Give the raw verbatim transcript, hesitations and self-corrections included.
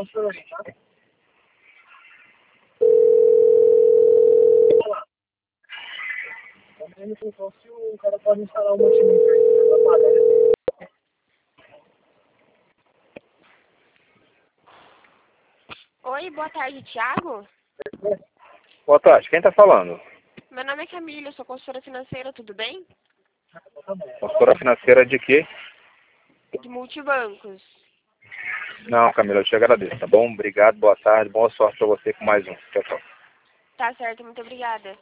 transfer aí, tá? Olá. Também não se o cara pode instalar o multimídia aí, tá pagando. Oi, boa tarde, Thiago. Boa tarde, quem tá falando? Meu nome é Camila, eu sou consultora financeira, tudo bem? Consultora financeira de quê? De multibancos. Não, Camila, eu te agradeço, tá bom? Obrigado, boa tarde, boa sorte pra você com mais um. Tchau, tchau. Tá certo, muito obrigada.